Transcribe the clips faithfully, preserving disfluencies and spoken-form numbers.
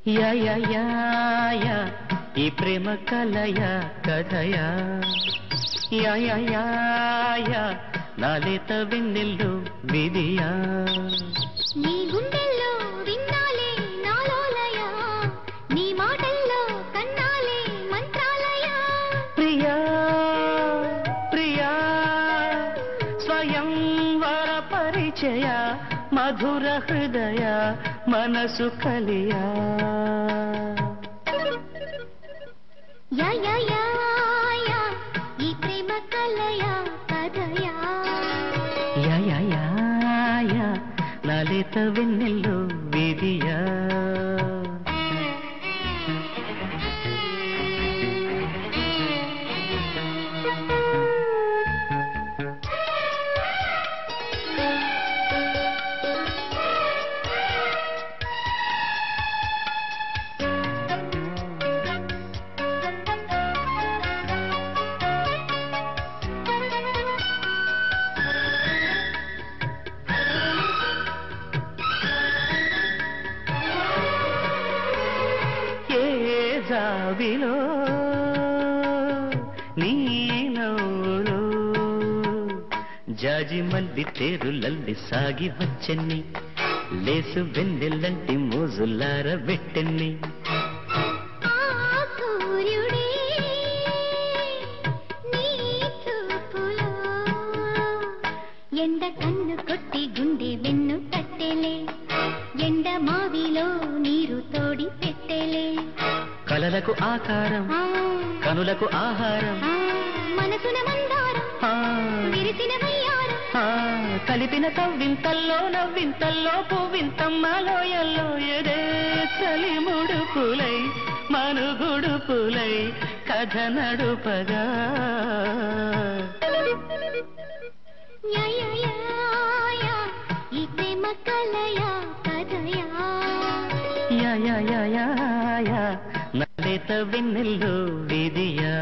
yeah యా యా యా ఈ ప్రేమ కలయా కథయా యా యా యా యా నాలేత వెన్నెల్లు విధియా నీ గుండెల్లో విన్నాలే నాలోలయా నీ మాటల్లో కన్నాలే మంత్రాలయా ప్రియా ప్రియా స్వయం వర పరిచయ మధుర హృదయ మనసు కలియా యా యా యా యా ఈ ప్రేమ కలయా కథయా యా యా యా యా నాలేత వెన్నెల్లో విధియా జాబిలో నీ నవ్వులో జాజి మల్లి తేరులల్లి సాగి వచ్చన్ని లేసు వెన్నెల్లంటి మోజులార పెట్టన్ని ఎండ కన్ను కొట్టి గుండె వెన్ను కట్టెలే ఎండ మావిలో నీరు తోడి పెట్టెలే కలలకు ఆకారం కనులకు ఆహారం మనసున మందారం విరిసిన వయ్యారం కలిపిన కవ్వింతల్లో నవ్వింతల్లో పువ్వింతమ్మలోయల్లో ఎదే చలి ముడుపులై మనుగుడుపులై కథ నడుపగా ఈ ప్రేమ కలయా కథయా యా యా యా యా యా నాలేత వెన్నెల్లో విధియా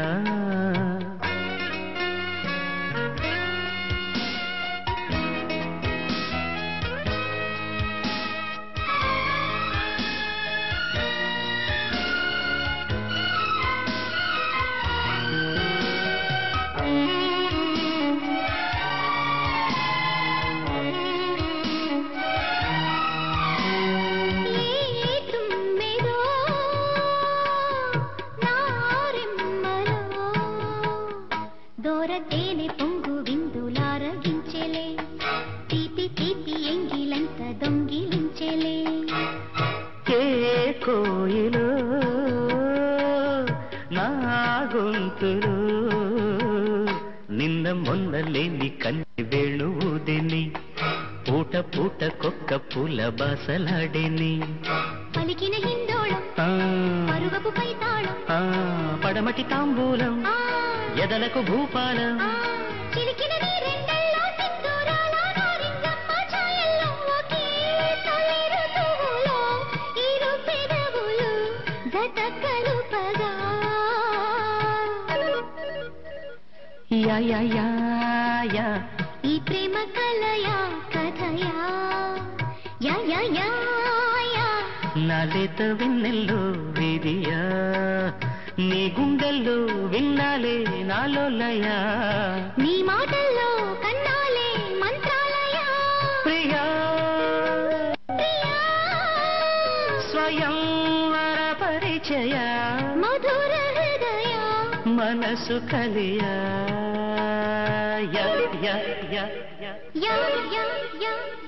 దోరతేనె పొంగు విందులారగించెలే తీపి తీపి ఎంగిలంత దొంగిలించెలే కే కోయిలో నా గొంతులో నిన్న మొన్న లేని కన్నె వేణువుదిని పూట పూట కొక్క పూల బాసలాడేని పలికిన హిందోళం పరుగపు పైతాళం పడమటి తాంబూలం ఎదలకు భూపాలం చిలికిన రెండల్లో సింధూరాల నారింజమ్మ ఛాయల్లో ఒకే తొలి ఋతువులో ఇరు పెదవులు జత కలుపగా యా యా యా యా ఈ ప్రేమ కలయా కథయా యా యా యా యా నాలేత వెన్నెల్లో విధియా నీ గుండెల్లో విన్నాలే నాలోలయా నీ మాటల్లో కన్నాలే మంత్రాలయా ప్రియా ప్రియా స్వయం వర పరిచయ మధుర హృదయ మనసు కలియా యా యా యా యా యా యా